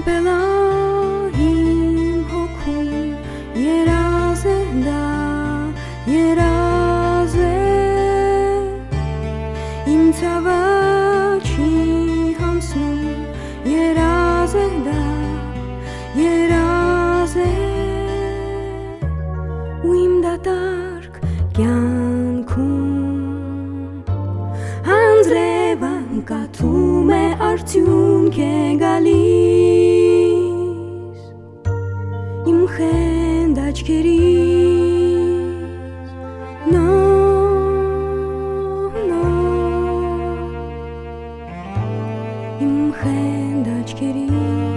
Համբելահիմ հոգում երազ է դա, երազ է իմ ցավը չի հանցնում, երազ է դա, երազ է ու իմ դատարկ կյանքում հանձրևան կաթում է արդյունք է գալիս իմ խենդ աչքերից նո իմ խենդ աչքերից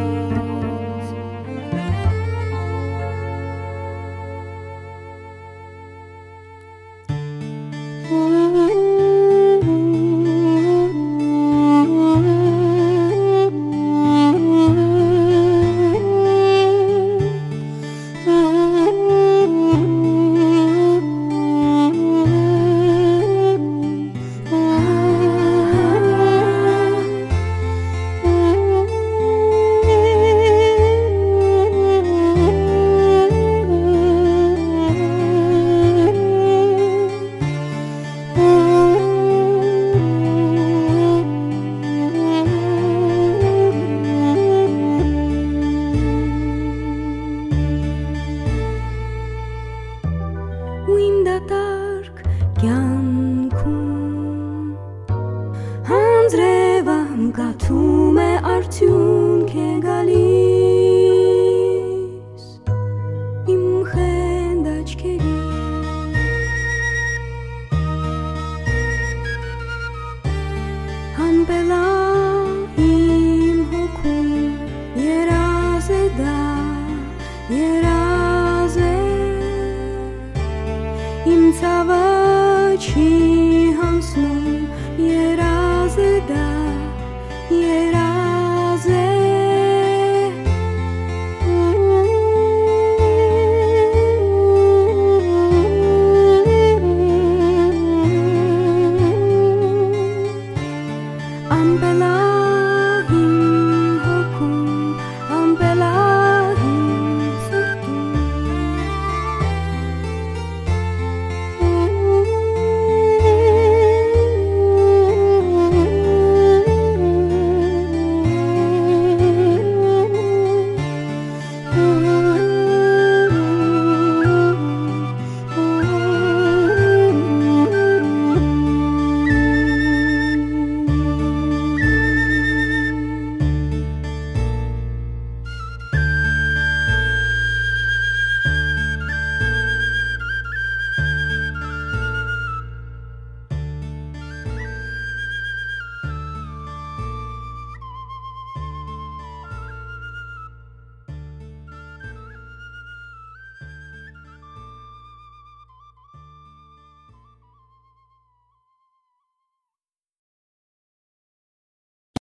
ու իմ դատարկ կյանքում հանձրևան կաթում է արդյունք է գալիս իմ խենդ աչքերից համբելա